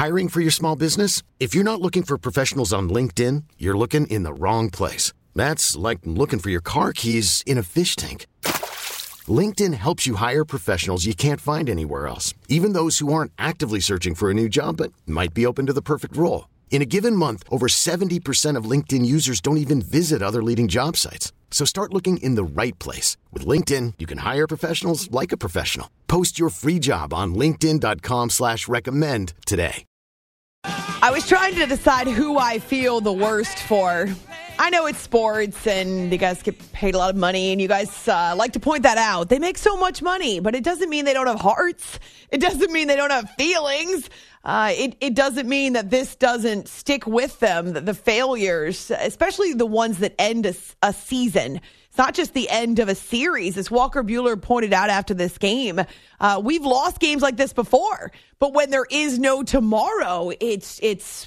Hiring for your small business? If you're not looking for professionals on LinkedIn, you're looking in the wrong place. That's like looking for your car keys in a fish tank. LinkedIn helps you hire professionals you can't find anywhere else, even those who aren't actively searching for a new job but might be open to the perfect role. In a given month, over 70% of LinkedIn users don't even visit other leading job sites. So start looking in the right place. With LinkedIn, you can hire professionals like a professional. Post your free job on linkedin.com/recommend today. I was trying to decide who I feel the worst for. I know it's sports and you guys get paid a lot of money and you guys like to point that out. They make so much money, but it doesn't mean they don't have hearts. It doesn't mean they don't have feelings. It doesn't mean that this doesn't stick with them, the failures, especially the ones that end a season. It's not just the end of a series. As Walker Buehler pointed out after this game, we've lost games like this before. But when there is no tomorrow, it's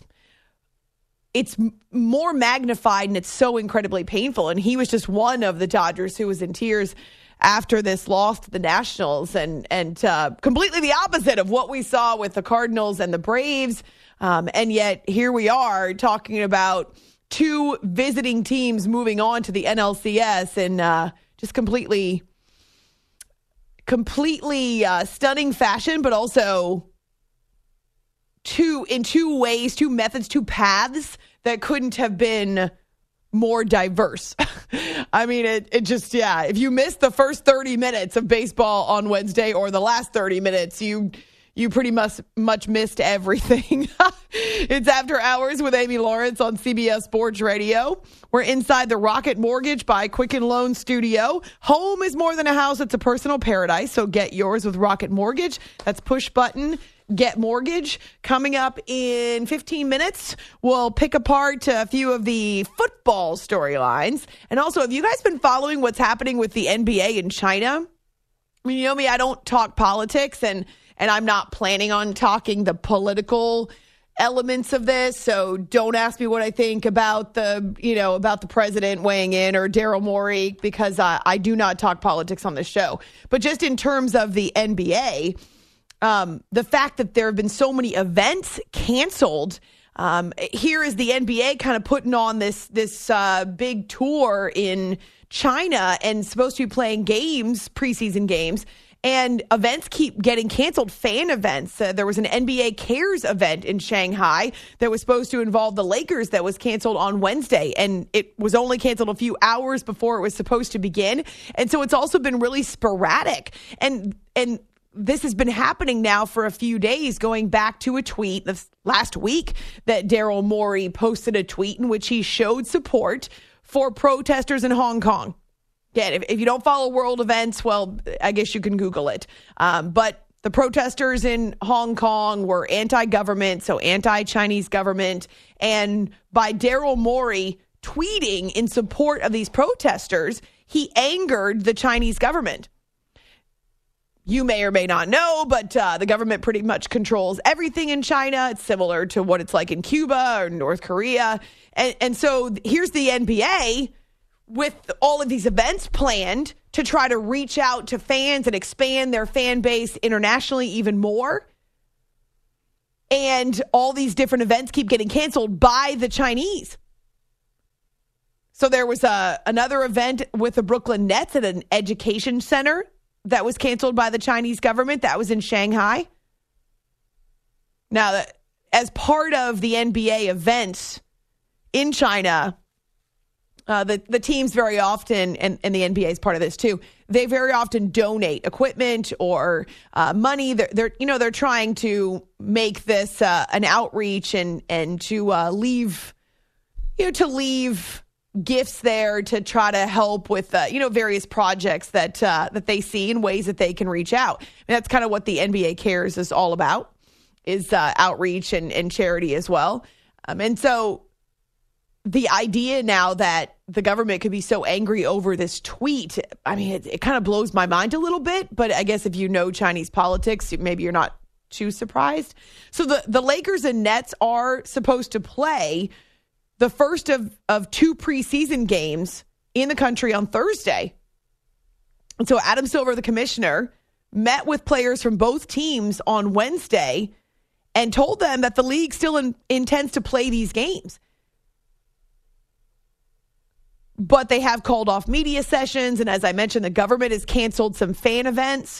more magnified and it's so incredibly painful. And he was just one of the Dodgers who was in tears after this loss to the Nationals and completely the opposite of what we saw with the Cardinals and the Braves. And yet here we are talking about two visiting teams moving on to the NLCS in just completely stunning fashion, but also two ways, two methods, two paths that couldn't have been more diverse. I mean, it just, if you missed the first 30 minutes of baseball on Wednesday or the last 30 minutes, you pretty much missed everything. It's After Hours with Amy Lawrence on CBS Sports Radio. We're inside the Rocket Mortgage by Quicken Loan Studio. Home is more than a house. It's a personal paradise. So get yours with Rocket Mortgage. That's push button. Get Mortgage. Coming up in 15 minutes, we'll pick apart a few of the football storylines. And also, have you guys been following what's happening with the NBA in China? I mean, you know me, I don't talk politics, and I'm not planning on talking the political elements of this. So don't ask me what I think about the president weighing in or Daryl Morey, because I do not talk politics on this show. But just in terms of the NBA, the fact that there have been so many events canceled. Here is the NBA kind of putting on this big tour in China and supposed to be playing games, preseason games, and events keep getting canceled, fan events. There was an NBA Cares event in Shanghai that was supposed to involve the Lakers that was canceled on Wednesday, and it was only canceled a few hours before it was supposed to begin. And so it's also been really sporadic. And this has been happening now for a few days, going back to a tweet this last week that Daryl Morey posted a tweet in which he showed support for protesters in Hong Kong. Again, if you don't follow world events, well, I guess you can Google it. But the protesters in Hong Kong were anti-government, so anti-Chinese government. And by Daryl Morey tweeting in support of these protesters, he angered the Chinese government. You may or may not know, but the government pretty much controls everything in China. It's similar to what it's like in Cuba or North Korea. And so here's the NBA with all of these events planned to try to reach out to fans and expand their fan base internationally even more. And all these different events keep getting canceled by the Chinese. So there was another event with the Brooklyn Nets at an education center that was canceled by the Chinese government. That was in Shanghai. Now, as part of the NBA events in China, the teams very often, and the NBA is part of this too, they very often donate equipment or money. They're trying to make this an outreach and to leave gifts there to try to help with various projects that they see in ways that they can reach out. And that's kind of what the NBA Cares is all about, is outreach and charity as well. And so the idea now that the government could be so angry over this tweet, I mean, it kind of blows my mind a little bit. But I guess if you know Chinese politics, maybe you're not too surprised. So the Lakers and Nets are supposed to play the first of two preseason games in the country on Thursday. And so Adam Silver, the commissioner, met with players from both teams on Wednesday and told them that the league still intends to play these games. But they have called off media sessions, and as I mentioned, the government has canceled some fan events.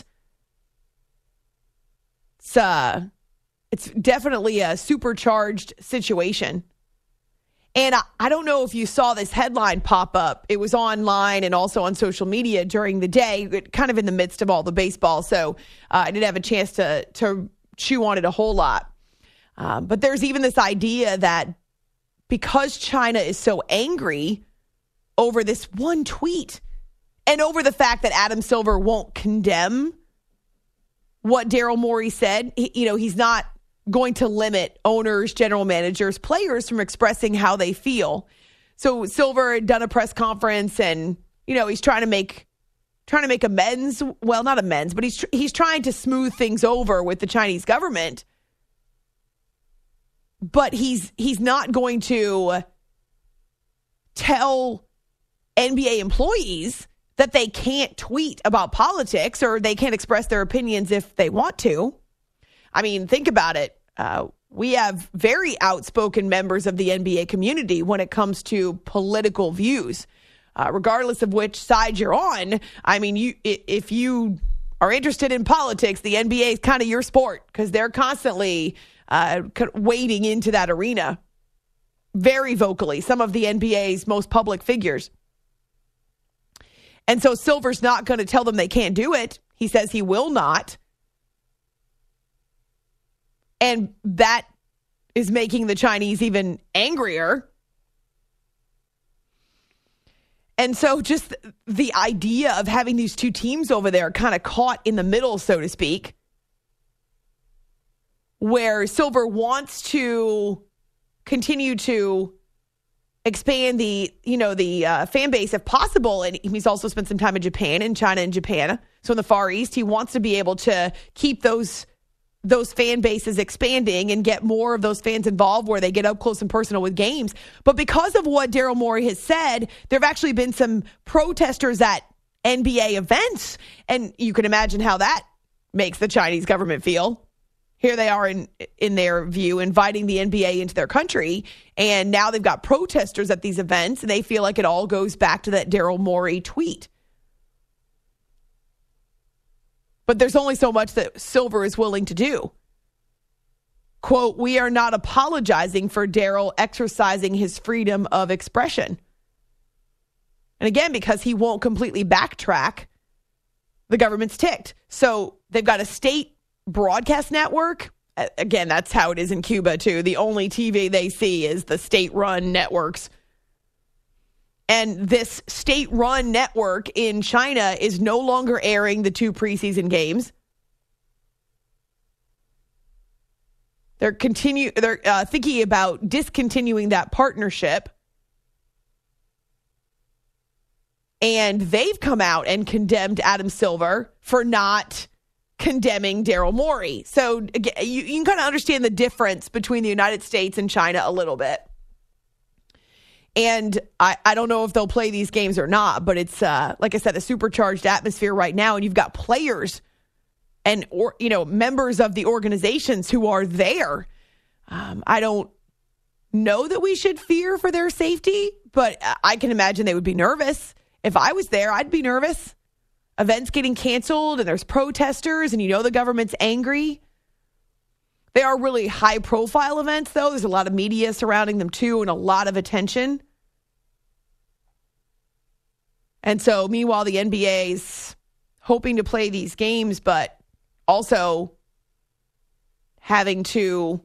It's definitely a supercharged situation. And I don't know if you saw this headline pop up. It was online and also on social media during the day, kind of in the midst of all the baseball. So I didn't have a chance to chew on it a whole lot. But there's even this idea that because China is so angry over this one tweet and over the fact that Adam Silver won't condemn what Daryl Morey said, he's not going to limit owners, general managers, players from expressing how they feel. So Silver had done a press conference and, he's trying to make amends. Well, not amends, but he's trying to smooth things over with the Chinese government. But he's not going to tell NBA employees that they can't tweet about politics or they can't express their opinions if they want to. I mean, think about it. We have very outspoken members of the NBA community when it comes to political views, regardless of which side you're on. I mean, if you are interested in politics, the NBA is kind of your sport because they're constantly wading into that arena very vocally, some of the NBA's most public figures. And so Silver's not going to tell them they can't do it. He says he will not. And that is making the Chinese even angrier. And so just the idea of having these two teams over there kind of caught in the middle, so to speak, where Silver wants to continue to expand the fan base if possible. And he's also spent some time in Japan, in China and Japan. So in the Far East, he wants to be able to keep those fan bases expanding and get more of those fans involved where they get up close and personal with games. But because of what Daryl Morey has said, there have actually been some protesters at NBA events. And you can imagine how that makes the Chinese government feel. Here they are in their view, inviting the NBA into their country. And now they've got protesters at these events, and they feel like it all goes back to that Daryl Morey tweet. But there's only so much that Silver is willing to do. Quote, "We are not apologizing for Daryl exercising his freedom of expression." And again, because he won't completely backtrack, the government's ticked. So they've got a state broadcast network. Again, that's how it is in Cuba, too. The only TV they see is the state-run networks. And this state-run network in China is no longer airing the 2 preseason games. They're thinking about discontinuing that partnership. And they've come out and condemned Adam Silver for not condemning Daryl Morey. So you can kind of understand the difference between the United States and China a little bit. And I don't know if they'll play these games or not, but it's, like I said, a supercharged atmosphere right now. And you've got players and members of the organizations who are there. I don't know that we should fear for their safety, but I can imagine they would be nervous. If I was there, I'd be nervous. Events getting canceled and there's protesters and the government's angry. They are really high profile events, though. There's a lot of media surrounding them, too, and a lot of attention. And so, meanwhile, the NBA's hoping to play these games, but also having to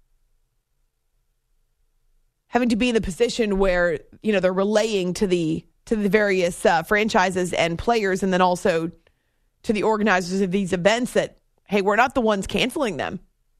be in the position where, they're relaying to the various franchises and players, and then also to the organizers of these events that, hey, we're not the ones canceling them.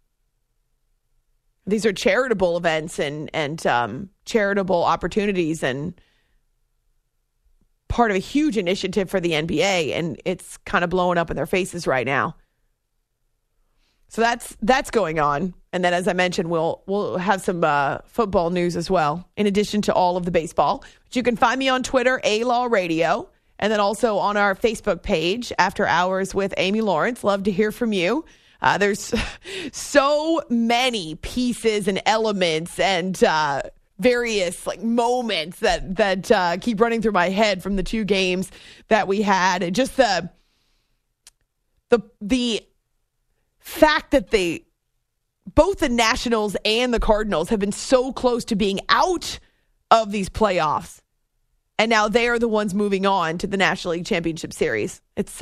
These are charitable events and charitable opportunities and part of a huge initiative for the NBA, and it's kind of blowing up in their faces right now. So that's going on. And then, as I mentioned, we'll have some football news as well, in addition to all of the baseball. But you can find me on Twitter, A-Law Radio, and then also on our Facebook page, After Hours with Amy Lawrence. Love to hear from you. There's so many pieces and elements and various like moments that keep running through my head from the two games that we had. And just the fact that both the Nationals and the Cardinals have been so close to being out of these playoffs. And now they are the ones moving on to the National League Championship Series. It's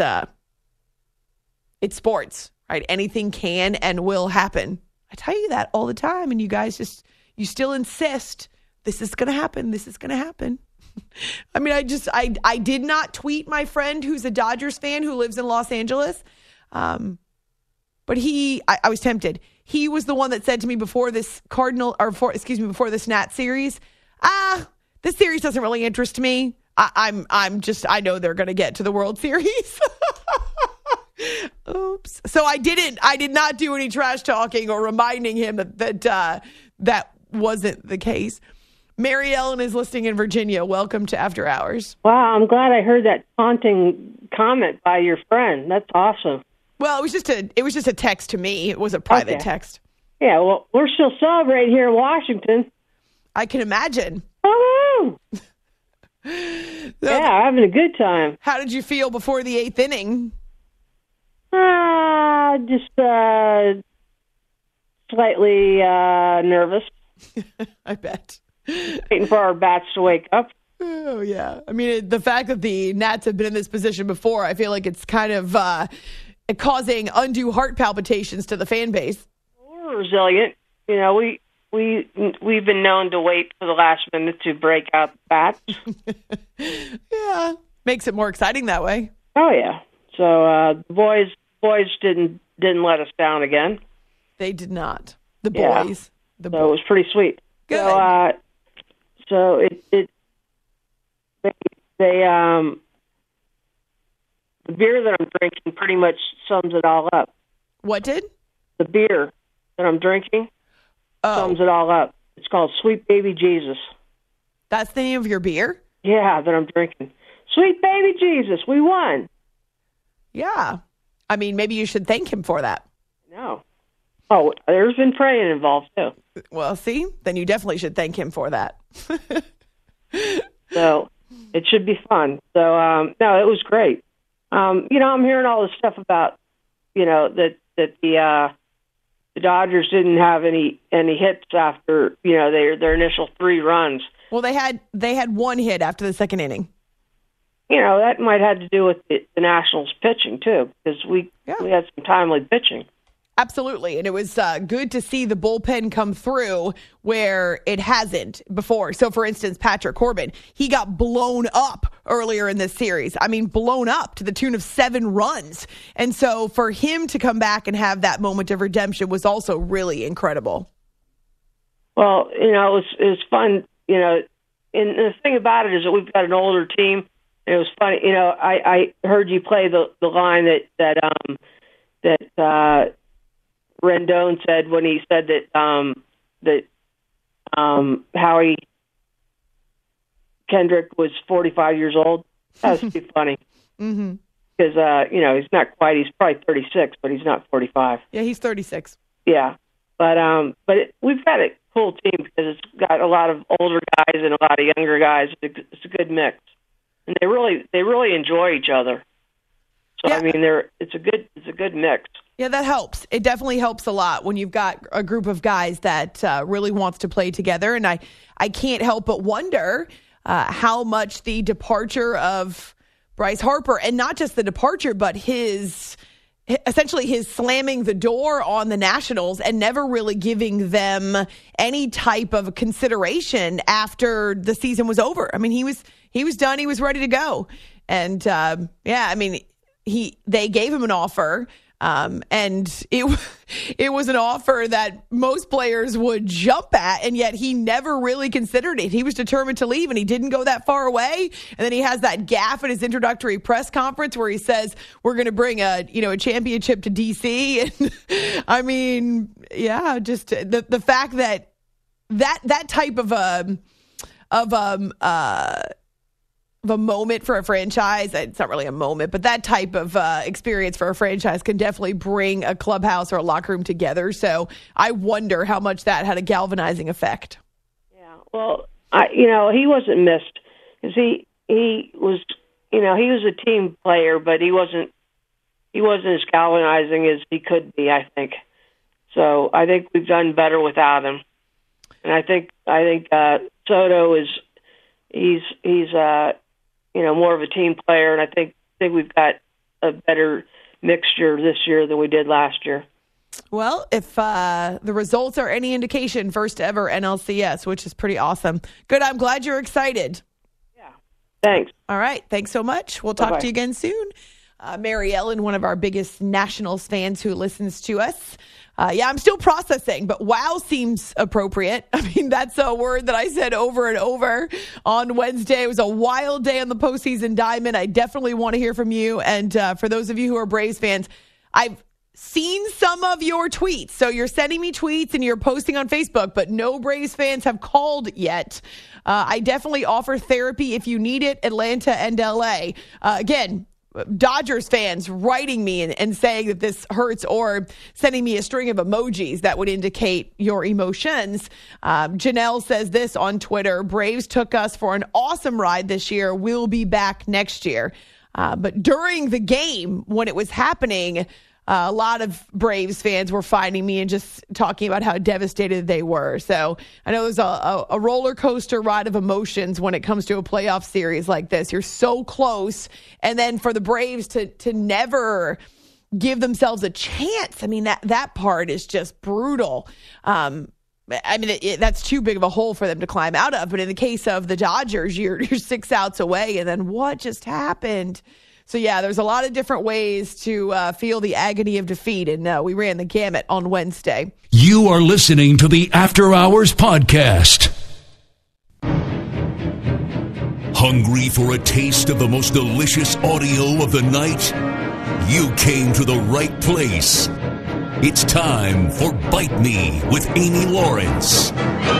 sports, right? Anything can and will happen. I tell you that all the time, and you guys you still insist this is going to happen. This is going to happen. I mean, I did not tweet my friend who's a Dodgers fan who lives in Los Angeles, but I was tempted. He was the one that said to me before this before this Nat series, this series doesn't really interest me. I know they're going to get to the World Series. Oops. So I did not do any trash talking or reminding him that wasn't the case. Mary Ellen is listening in Virginia. Welcome to After Hours. Wow, I'm glad I heard that taunting comment by your friend. That's awesome. Well, it was just a text to me. It was a private text. Yeah, well, we're still celebrating here in Washington. I can imagine. Oh, yeah, having a good time. How did you feel before the eighth inning? Just slightly nervous. I bet. Waiting for our bats to wake up. Oh, yeah. I mean, the fact that the Nats have been in this position before, I feel like it's kind of causing undue heart palpitations to the fan base. We're resilient. You know, we've been known to wait for the last minute to break out the bats. Yeah. Makes it more exciting that way. Oh, yeah. So the boys didn't let us down again. They did not. The boys. Yeah. It was pretty sweet. Good. So the beer that I'm drinking pretty much sums it all up. What did? The beer that I'm drinking sums it all up. It's called Sweet Baby Jesus. That's the name of your beer? Yeah, that I'm drinking. Sweet Baby Jesus, we won. Yeah. I mean, maybe you should thank him for that. No. Oh, there's been praying involved, too. Well, see? Then you definitely should thank him for that. So it should be fun. So, no, it was great. I'm hearing all this stuff about, that the Dodgers didn't have any hits after, their initial 3 runs. Well, they had 1 hit after the second inning. That might have to do with the Nationals pitching, too, because we had some timely pitching. Absolutely. And it was good to see the bullpen come through where it hasn't before. So, for instance, Patrick Corbin, he got blown up earlier in this series. I mean, blown up to the tune of 7 runs. And so for him to come back and have that moment of redemption was also really incredible. Well, it was fun, and the thing about it is that we've got an older team. And it was funny, I heard you play the line that Rendon said when he said that Howie Kendrick was 45 years old. That was pretty funny. Mm-hmm. Because, he's not quite, he's probably 36, but he's not 45. Yeah, he's 36. Yeah. But we've got a cool team because it's got a lot of older guys and a lot of younger guys. It's a good mix. And they really enjoy each other. So, yeah. I mean, it's a good mix. Yeah, that helps. It definitely helps a lot when you've got a group of guys that really wants to play together. And I can't help but wonder how much the departure of Bryce Harper, and not just the departure, but essentially his slamming the door on the Nationals and never really giving them any type of consideration after the season was over. I mean, he was done. He was ready to go. And they gave him an offer. And it was an offer that most players would jump at, and yet he never really considered it. He was determined to leave, and he didn't go that far away. And then he has that gaffe at his introductory press conference where he says, we're going to bring a championship to DC. And I mean, yeah, just the fact that type of of a moment for a franchise. It's not really a moment, but that type of experience for a franchise can definitely bring a clubhouse or a locker room together. So I wonder how much that had a galvanizing effect. Yeah, well, he wasn't missed because he was, he was a team player, but he wasn't as galvanizing as he could be, I think. So I think we've done better without him. And I think Soto he's more of a team player, and I think we've got a better mixture this year than we did last year. Well, if the results are any indication, first ever NLCS, which is pretty awesome. Good. I'm glad you're excited. Yeah. Thanks. All right. Thanks so much. We'll talk to you again soon. Mary Ellen, one of our biggest Nationals fans who listens to us. I'm still processing, but wow seems appropriate. I mean, that's a word that I said over and over on Wednesday. It was a wild day on the postseason diamond. I definitely want to hear from you. And for those of you who are Braves fans, I've seen some of your tweets. So you're sending me tweets and you're posting on Facebook, but no Braves fans have called yet. I definitely offer therapy if you need it, Atlanta and LA. Again, Dodgers fans writing me and saying that this hurts or sending me a string of emojis that would indicate your emotions. Janelle says this on Twitter: Braves took us for an awesome ride this year. We'll be back next year. But during the game, when it was happening, a lot of Braves fans were finding me and just talking about how devastated they were. So I know there's a roller coaster ride of emotions when it comes to a playoff series like this. You're so close. And then for the Braves to never give themselves a chance, I mean, that part is just brutal. That's too big of a hole for them to climb out of. But in the case of the Dodgers, you're 6 outs away. And then what just happened? So, yeah, there's a lot of different ways to feel the agony of defeat, and we ran the gamut on Wednesday. You are listening to the After Hours Podcast. Hungry for a taste of the most delicious audio of the night? You came to the right place. It's time for Bite Me with Amy Lawrence.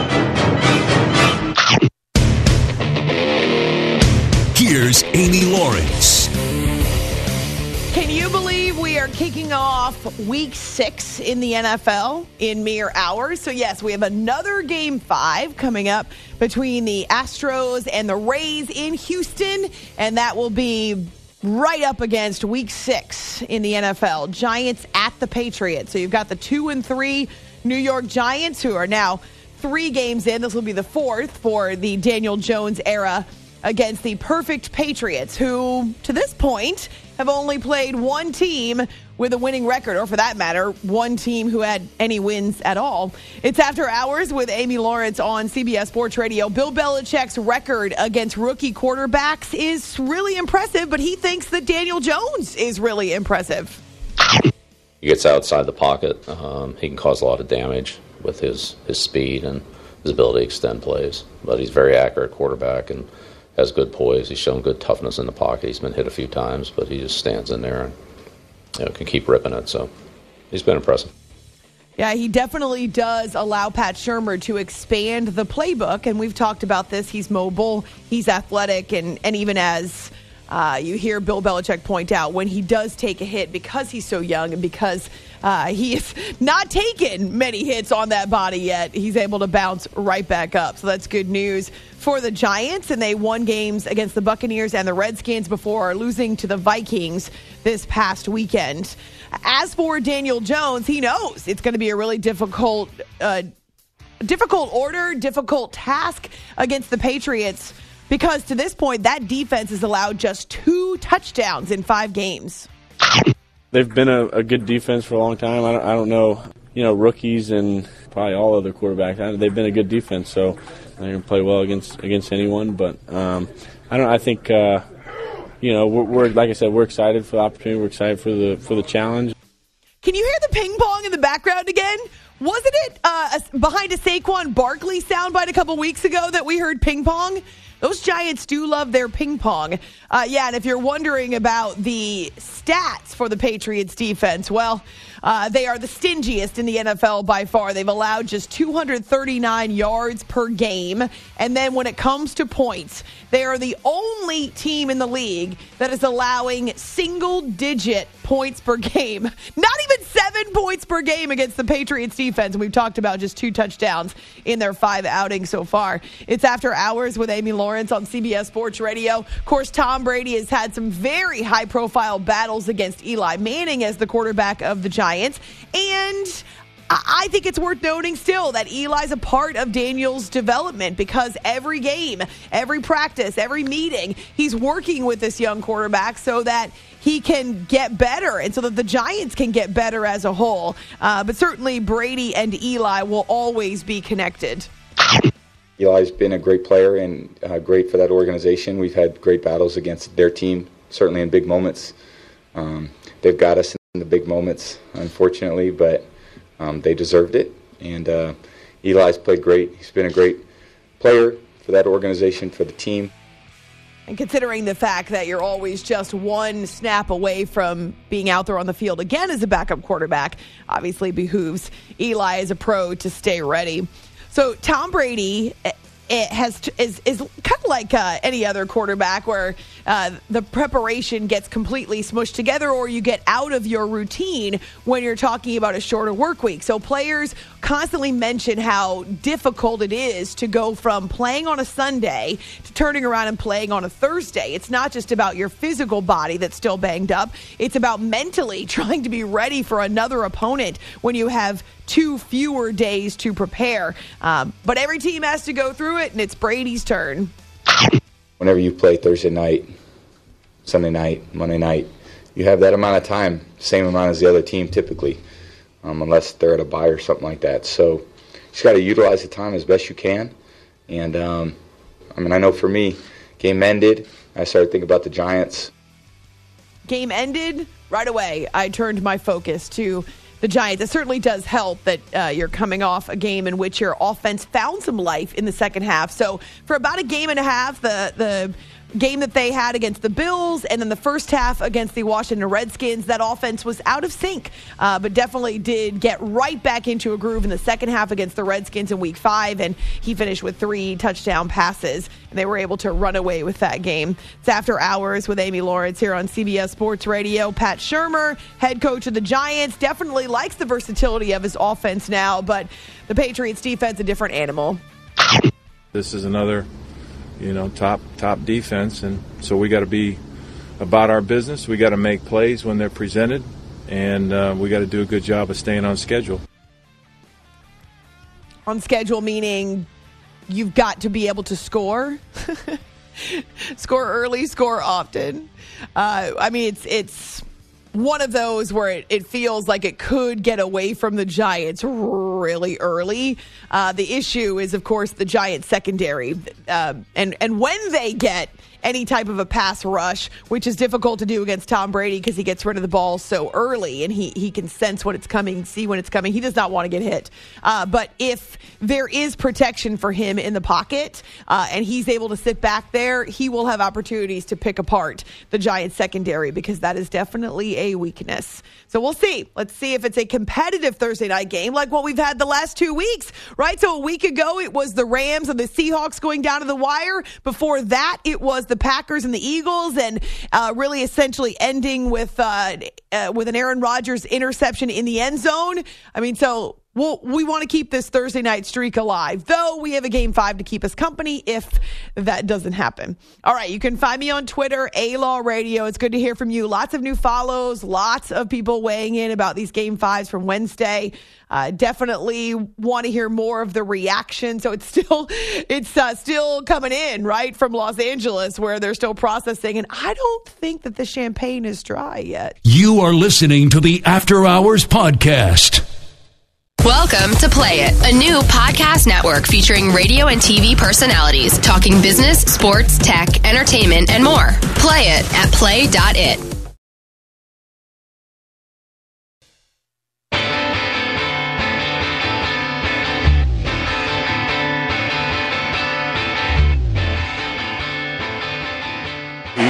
Here's Amy Lawrence. Can you believe we are kicking off week 6 in the NFL in mere hours? So, yes, we have another game 5 coming up between the Astros and the Rays in Houston, and that will be right up against week 6 in the NFL. Giants at the Patriots. So you've got the 2-3 New York Giants, who are now 3 games in. This will be the 4th for the Daniel Jones era against the perfect Patriots, who to this point have only played one team with a winning record, or for that matter, one team who had any wins at all. It's After Hours with Amy Lawrence on CBS Sports Radio. Bill Belichick's record against rookie quarterbacks is really impressive, but he thinks that Daniel Jones is really impressive. He gets outside the pocket. He can cause a lot of damage with his speed and his ability to extend plays. But he's a very accurate quarterback and has good poise. He's shown good toughness in the pocket. He's been hit a few times, but he just stands in there and can keep ripping it. So he's been impressive. Yeah, he definitely does allow Pat Shurmur to expand the playbook, and we've talked about this. He's mobile, he's athletic, and even as you hear Bill Belichick point out, when he does take a hit, because he's so young and because he has not taken many hits on that body yet, he's able to bounce right back up. So that's good news for the Giants, and they won games against the Buccaneers and the Redskins before losing to the Vikings this past weekend. As for Daniel Jones, he knows it's going to be a really difficult task against the Patriots, because to this point, that defense has allowed just 2 touchdowns in 5 games. They've been a good defense for a long time. I don't know, rookies and probably all other quarterbacks. They've been a good defense, so they're going to play well against anyone. But I think we're like I said, we're excited for the opportunity. We're excited for the challenge. Can you hear the ping pong in the background again? Wasn't it behind a Saquon Barkley soundbite a couple weeks ago that we heard ping pong? those Giants do love their ping pong. And if you're wondering about the stats for the Patriots defense, well, they are the stingiest in the NFL by far. They've allowed just 239 yards per game. And then when it comes to points, they are the only team in the league that is allowing single-digit points per game. Not even 7 points per game against the Patriots defense. We've talked about just 2 touchdowns in their 5 outings so far. It's After Hours with Amy Lawrence on CBS Sports Radio. Of course, Tom Brady has had some very high-profile battles against Eli Manning as the quarterback of the Giants. And I think it's worth noting still that Eli's a part of Daniel's development because every game, every practice, every meeting, he's working with this young quarterback so that he can get better and so that the Giants can get better as a whole. But certainly Brady and Eli will always be connected. Eli's been a great player and great for that organization. We've had great battles against their team, certainly in big moments. They've got us in the big moments, unfortunately, but they deserved it. And Eli's played great. He's been a great player for that organization, for the team. And considering the fact that you're always just one snap away from being out there on the field again as a backup quarterback, obviously behooves Eli as a pro to stay ready. So Tom Brady is kind of like any other quarterback where the preparation gets completely smushed together or you get out of your routine when you're talking about a shorter work week. So players constantly mention how difficult it is to go from playing on a Sunday to turning around and playing on a Thursday. It's not just about your physical body that's still banged up. It's about mentally trying to be ready for another opponent when you have 2 fewer days to prepare. But every team has to go through it, and it's Brady's turn. Whenever you play Thursday night, Sunday night, Monday night, you have that amount of time, same amount as the other team typically, unless they're at a bye or something like that. So you just got to utilize the time as best you can. And, I know for me, game ended, I started thinking about the Giants. Game ended, right away, I turned my focus to the Giants. It certainly does help that you're coming off a game in which your offense found some life in the second half. So for about a game and a half, the game that they had against the Bills and then the first half against the Washington Redskins, that offense was out of sync, but definitely did get right back into a groove in the second half against the Redskins in Week 5, and he finished with 3 touchdown passes, and they were able to run away with that game. It's After Hours with Amy Lawrence here on CBS Sports Radio. Pat Shurmur, head coach of the Giants, definitely likes the versatility of his offense now, but the Patriots defense, a different animal. This is another top defense, and so we got to be about our business. We got to make plays when they're presented, and we got to do a good job of staying on schedule. On schedule meaning you've got to be able to score. Score early, score often. It's one of those where it feels like it could get away from the Giants really early. The issue is, of course, the Giants secondary. And when they get any type of a pass rush, which is difficult to do against Tom Brady because he gets rid of the ball so early and he can sense when it's coming, see when it's coming. He does not want to get hit. But if there is protection for him in the pocket and he's able to sit back there, he will have opportunities to pick apart the Giants secondary because that is definitely a weakness. So we'll see. Let's see if it's a competitive Thursday night game like what we've had the last 2 weeks, right? So a week ago, it was the Rams and the Seahawks going down to the wire. Before that, it was the Packers and the Eagles, and really essentially ending with an Aaron Rodgers interception in the end zone. We want to keep this Thursday night streak alive, though we have a Game 5 to keep us company if that doesn't happen. All right, you can find me on Twitter, A-Law Radio. It's good to hear from you. Lots of new follows, lots of people weighing in about these Game 5s from Wednesday. Definitely want to hear more of the reaction. So it's still coming in, right, from Los Angeles where they're still processing. And I don't think that the champagne is dry yet. You are listening to the After Hours Podcast. Welcome to Play It, a new podcast network featuring radio and TV personalities talking business, sports, tech, entertainment, and more. Play it at play.it.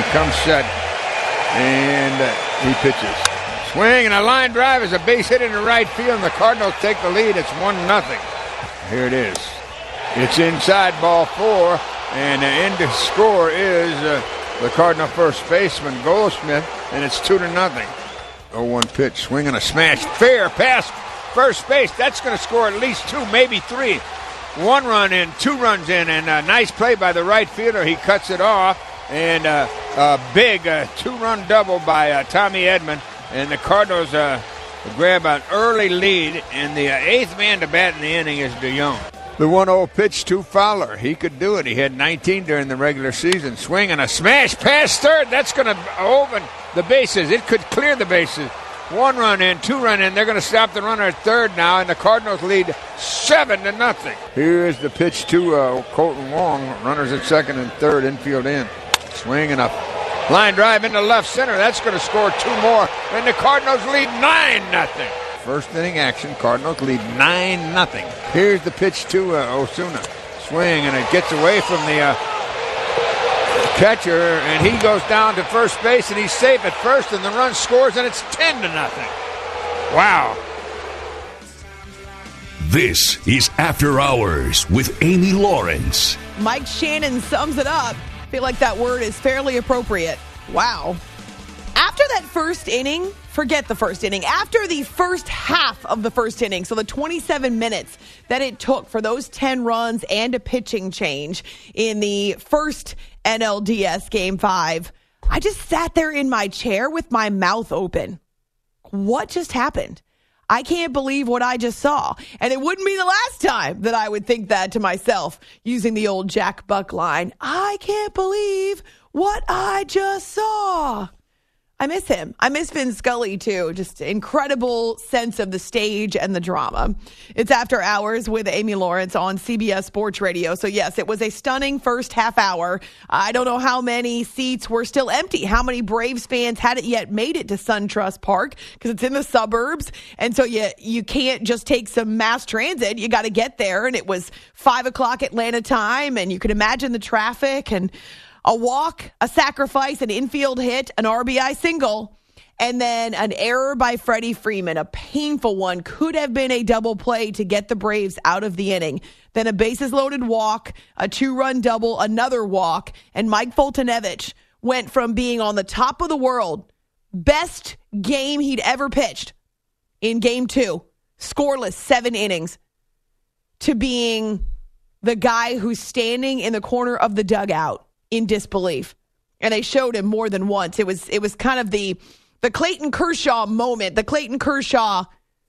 comes Sutton. And he pitches. Swing and a line drive is a base hit into right field, and the Cardinals take the lead. It's 1-0. Here it is. It's inside, ball 4, and the end to score is the Cardinal first baseman, Goldschmidt, and it's 2-0. 0-1 pitch, swing and a smash. Fair pass, first base. That's going to score at least 2, maybe 3. 1 run in, 2 runs in, and a nice play by the right fielder. He cuts it off, and a big 2-run double by Tommy Edman, and the Cardinals grab an early lead, and the 8th man to bat in the inning is DeYoung. The 1-0 pitch to Fowler. He could do it. He had 19 during the regular season. Swing and a smash past third. That's going to open the bases. It could clear the bases. 1 run in, 2 run in. They're going to stop the runner at third now, and the Cardinals lead 7-0. Here's the pitch to Colton Wong. Runners at second and third, infield in. Swing and a line drive into left center. That's going to score 2 more, and the Cardinals lead 9-0. First inning action. Cardinals lead 9-0. Here's the pitch to Osuna. Swing, and it gets away from the catcher, and he goes down to first base, and he's safe at first, and the run scores, and it's 10-0. Wow. This is After Hours with Amy Lawrence. Mike Shannon sums it up. I feel like that word is fairly appropriate. Wow. After that first inning, forget the first inning. After the first half of the first inning, so the 27 minutes that it took for those 10 runs and a pitching change in the first NLDS Game 5, I just sat there in my chair with my mouth open. What just happened? I can't believe what I just saw. And it wouldn't be the last time that I would think that to myself using the old Jack Buck line. I can't believe what I just saw. I miss him. I miss Vin Scully, too. Just incredible sense of the stage and the drama. It's After Hours with Amy Lawrence on CBS Sports Radio. So, yes, it was a stunning first half hour. I don't know how many seats were still empty, how many Braves fans hadn't yet made it to SunTrust Park, because it's in the suburbs. And so you can't just take some mass transit. You got to get there. And it was 5 o'clock Atlanta time, and you can imagine the traffic and a walk, a sacrifice, an infield hit, an RBI single, and then an error by Freddie Freeman, a painful one, could have been a double play to get the Braves out of the inning. Then a bases-loaded walk, a 2-run double, another walk, and Mike Foltynewicz went from being on the top of the world, best game he'd ever pitched in Game 2, scoreless 7 innings, to being the guy who's standing in the corner of the dugout in disbelief. And they showed him more than once. It was kind of the Clayton Kershaw moment, the Clayton Kershaw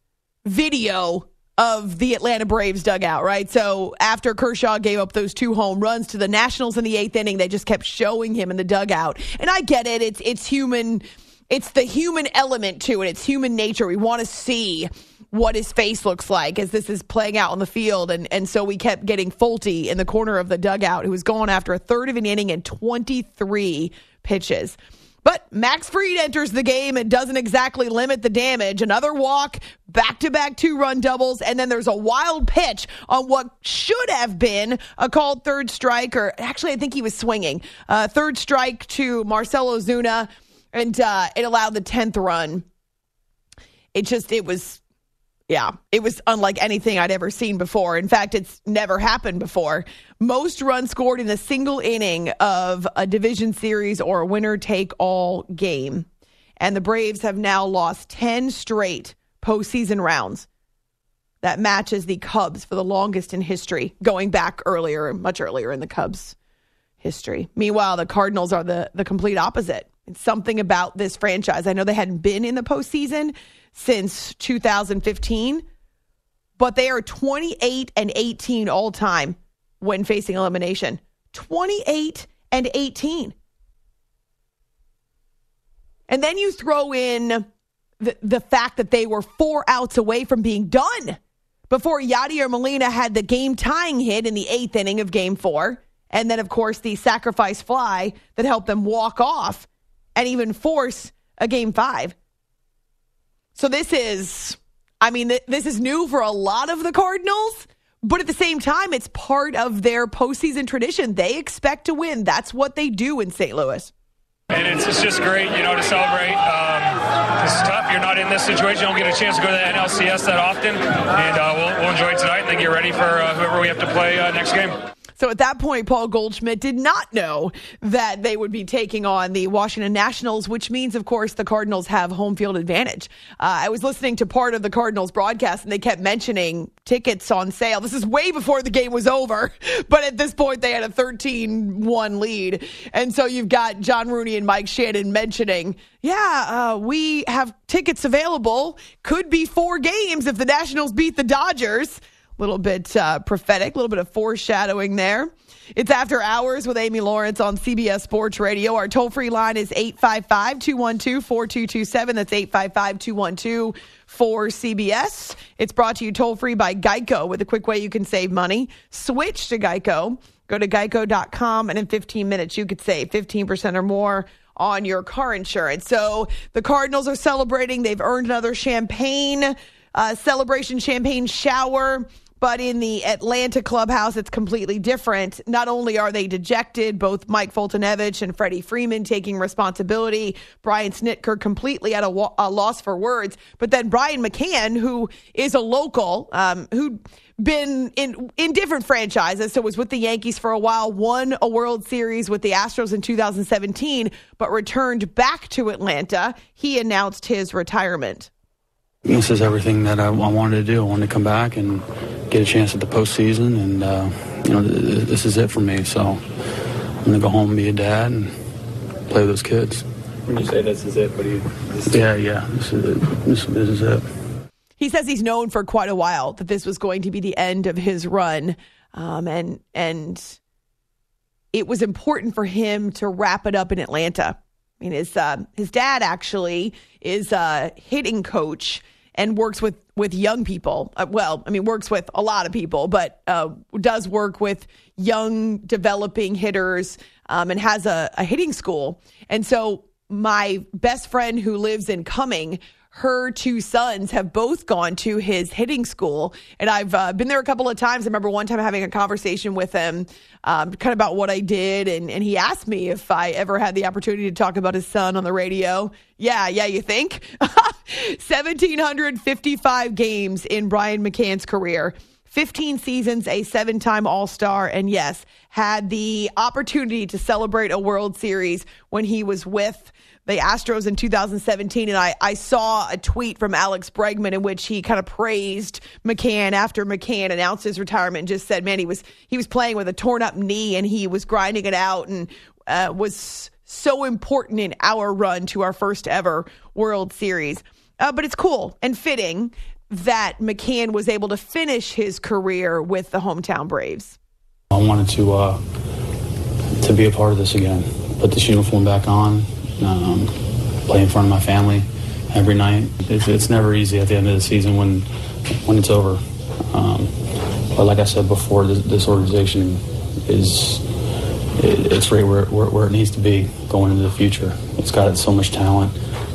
video of the Atlanta Braves dugout, right? So after Kershaw gave up those 2 home runs to the Nationals in the 8th inning, they just kept showing him in the dugout. And I get it. It's human. It's the human element to it. It's human nature. We want to see what his face looks like as this is playing out on the field. And so we kept getting Folty in the corner of the dugout, who was going after a third of an inning and 23 pitches. But Max Fried enters the game and doesn't exactly limit the damage. Another walk, back-to-back 2-run doubles, and then there's a wild pitch on what should have been a called third strike, or actually I think he was swinging. Third strike to Marcell Ozuna, and it allowed the 10th run. It was unlike anything I'd ever seen before. In fact, it's never happened before. Most runs scored in a single inning of a division series or a winner-take-all game. And the Braves have now lost 10 straight postseason rounds. That matches the Cubs for the longest in history, going back much earlier in the Cubs' history. Meanwhile, the Cardinals are the complete opposite. It's something about this franchise. I know they hadn't been in the postseason since 2015, but they are 28-18 all time when facing elimination. 28-18. And then you throw in the fact that they were 4 outs away from being done before Yadier Molina had the game-tying hit in the 8th inning of Game 4. And then, of course, the sacrifice fly that helped them walk off and even force a Game 5. So this is new for a lot of the Cardinals, but at the same time, it's part of their postseason tradition. They expect to win. That's what they do in St. Louis. And it's just great, to celebrate. This is tough. You're not in this situation. You don't get a chance to go to the NLCS that often. And we'll enjoy it tonight and then get ready for whoever we have to play next game. So at that point, Paul Goldschmidt did not know that they would be taking on the Washington Nationals, which means, of course, the Cardinals have home field advantage. I was listening to part of the Cardinals broadcast, and they kept mentioning tickets on sale. This is way before the game was over, but at this point, they had a 13-1 lead. And so you've got John Rooney and Mike Shannon mentioning, we have tickets available. Could be 4 games if the Nationals beat the Dodgers. Little bit prophetic, a little bit of foreshadowing there. It's After Hours with Amy Lawrence on CBS Sports Radio. Our toll-free line is 855-212-4227. That's 855-212-4CBS. It's brought to you toll-free by Geico with a quick way you can save money. Switch to Geico. Go to geico.com, and in 15 minutes, you could save 15% or more on your car insurance. So the Cardinals are celebrating. They've earned another celebration champagne shower. But in the Atlanta clubhouse, it's completely different. Not only are they dejected, both Mike Foltynewicz and Freddie Freeman taking responsibility, Brian Snitker completely at a loss for words, but then Brian McCann, who is a local, who'd been in different franchises, so was with the Yankees for a while, won a World Series with the Astros in 2017, but returned back to Atlanta. He announced his retirement. This is everything that I wanted to do. I wanted to come back and get a chance at the postseason, and this is it for me. So I'm going to go home and be a dad and play with those kids. When you say this is it, what do you? Yeah, this is it. This is it. He says he's known for quite a while that this was going to be the end of his run, and it was important for him to wrap it up in Atlanta. I mean, his dad actually is a hitting coach and works with young people. Works with a lot of people, but does work with young developing hitters and has a hitting school. And so my best friend who lives in Cumming, her 2 sons have both gone to his hitting school. And I've been there a couple of times. I remember one time having a conversation with him kind of about what I did. And he asked me if I ever had the opportunity to talk about his son on the radio. Yeah, you think? 1,755 games in Brian McCann's career. 15 seasons, a 7-time All-Star, and yes, had the opportunity to celebrate a World Series when he was with the Astros in 2017, and I saw a tweet from Alex Bregman in which he kind of praised McCann after McCann announced his retirement and just said, man, he was playing with a torn up knee and he was grinding it out and was so important in our run to our first ever World Series. But it's cool and fitting that McCann was able to finish his career with the hometown Braves. I wanted to be a part of this again, put this uniform back on, play in front of my family every night. It's never easy at the end of the season when it's over. But like I said before, this organization it's right where it needs to be going into the future. It's got so much talent.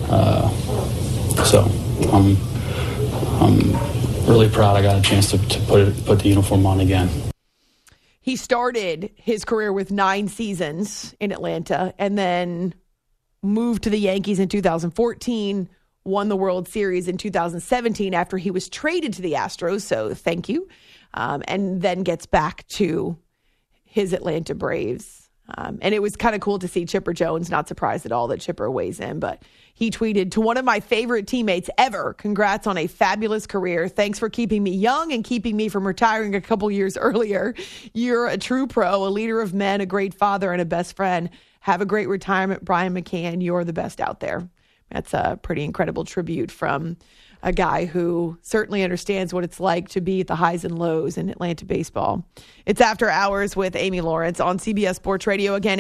So I'm really proud I got a chance to put the uniform on again. He started his career with 9 seasons in Atlanta and then moved to the Yankees in 2014, won the World Series in 2017 after he was traded to the Astros, so thank you, and then gets back to his Atlanta Braves. And it was kind of cool to see Chipper Jones, not surprised at all that Chipper weighs in, but he tweeted, "To one of my favorite teammates ever, congrats on a fabulous career. Thanks for keeping me young and keeping me from retiring a couple years earlier. You're a true pro, a leader of men, a great father, and a best friend. Have a great retirement, Brian McCann. You're the best out there." That's a pretty incredible tribute from a guy who certainly understands what it's like to be at the highs and lows in Atlanta baseball. It's After Hours with Amy Lawrence on CBS Sports Radio. Again,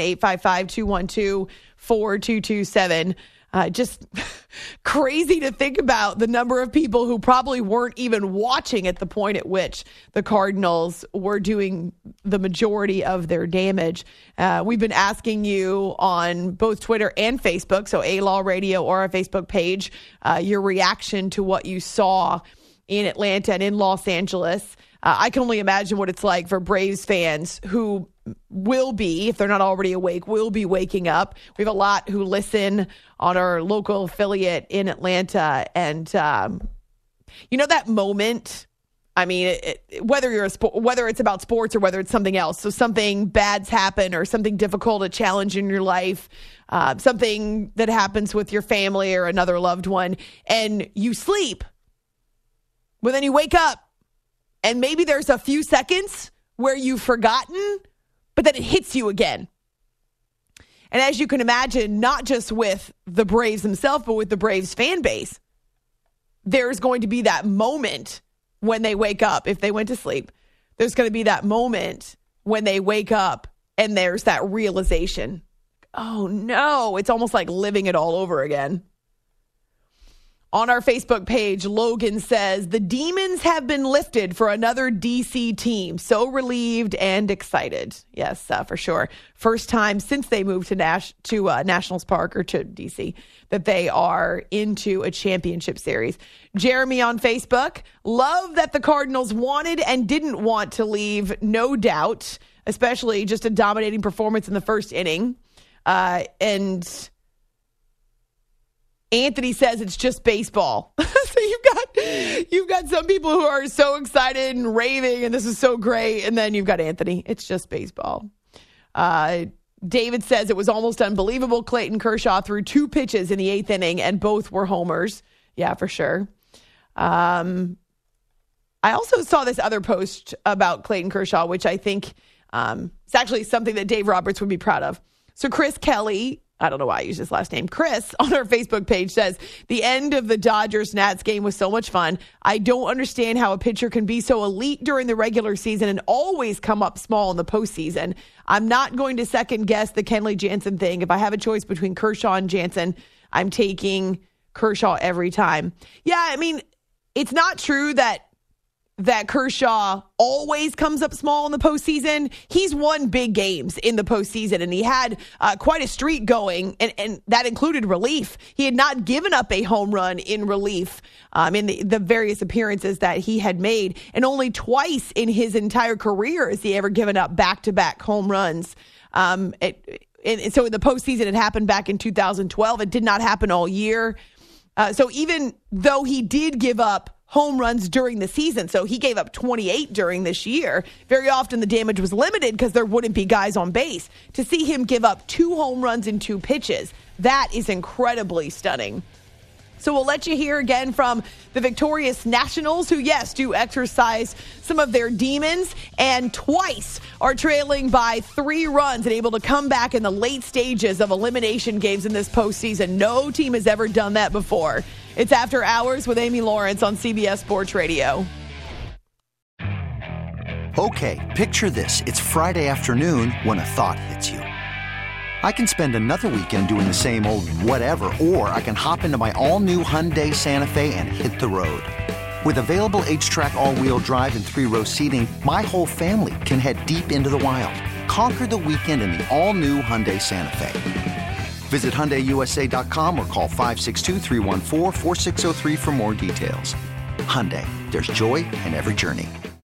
855-212-4227. Just crazy to think about the number of people who probably weren't even watching at the point at which the Cardinals were doing the majority of their damage. We've been asking you on both Twitter and Facebook, so A-Law Radio or our Facebook page, your reaction to what you saw in Atlanta and in Los Angeles. I can only imagine what it's like for Braves fans who will be, if they're not already awake, will be waking up. We have a lot who listen on our local affiliate in Atlanta. And, that moment, I mean, whether it's about sports or whether it's something else. So something bad's happen or something difficult, a challenge in your life, something that happens with your family or another loved one, and you sleep. Well, then you wake up and maybe there's a few seconds where you've forgotten, but then it hits you again. And as you can imagine, not just with the Braves themselves, but with the Braves fan base, there's going to be that moment when they wake up. If they went to sleep, there's going to be that moment when they wake up and there's that realization. Oh no, it's almost like living it all over again. On our Facebook page, Logan says, the demons have been lifted for another DC team. So relieved and excited. Yes, for sure. First time since they moved to Nationals Park or to DC that they are into a championship series. Jeremy on Facebook, love that the Cardinals wanted and didn't want to leave, no doubt, especially just a dominating performance in the first inning. And Anthony says it's just baseball. So you've got some people who are so excited and raving, and this is so great. And then you've got Anthony. It's just baseball. David says it was almost unbelievable. Clayton Kershaw threw 2 pitches in the 8th inning, and both were homers. Yeah, for sure. I also saw this other post about Clayton Kershaw, which I think is actually something that Dave Roberts would be proud of. So Chris Kelly, I don't know why I use his last name, Chris, on our Facebook page says, the end of the Dodgers-Nats game was so much fun. I don't understand how a pitcher can be so elite during the regular season and always come up small in the postseason. I'm not going to second guess the Kenley Jansen thing. If I have a choice between Kershaw and Jansen, I'm taking Kershaw every time. Yeah, I mean, it's not true that Kershaw always comes up small in the postseason. He's won big games in the postseason, and he had quite a streak going, and that included relief. He had not given up a home run in relief in the various appearances that he had made, and only twice in his entire career has he ever given up back-to-back home runs. And so in the postseason, it happened back in 2012. It did not happen all year. So even though he did give up home runs during the season, so he gave up 28 during this year, very often the damage was limited because there wouldn't be guys on base. To see him give up 2 home runs in 2 pitches, that is incredibly stunning. So we'll let you hear again from the victorious Nationals, who, yes, do exercise some of their demons and twice are trailing by 3 runs and able to come back in the late stages of elimination games in this postseason. No team has ever done that before. It's After Hours with Amy Lawrence on CBS Sports Radio. Okay, picture this. It's Friday afternoon when a thought hits you. I can spend another weekend doing the same old whatever, or I can hop into my all-new Hyundai Santa Fe and hit the road. With available H-Track all-wheel drive and 3-row seating, my whole family can head deep into the wild. Conquer the weekend in the all-new Hyundai Santa Fe. Visit HyundaiUSA.com or call 562-314-4603 for more details. Hyundai, there's joy in every journey.